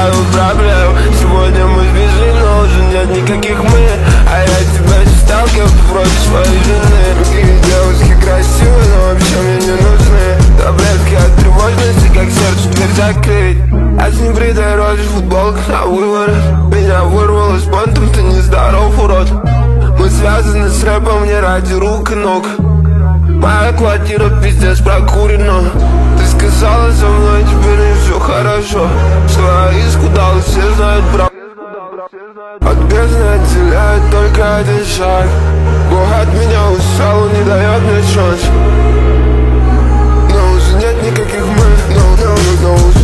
свою проблему. Сегодня мы сбежим, но уже нет никаких мы. А я тебя не сталкивал против своей жены. Другие девушки красивые, но вообще мне не нужны. Таблетки от тревожности, как сердцу дверь закрыть. А с небритой рожей футболка на выворот. Меня вырвало с понтом, ты нездоров, урод. Мы связаны с рэпом не ради рук и ног. Моя квартира пиздец прокурена. Ты сказала со мной, теперь не все хорошо. Что я исхудал, все знают правду. От бездны отделяет только один шаг. Бог от меня устал, он не дает мне шанс. Но уже нет никаких мы, no,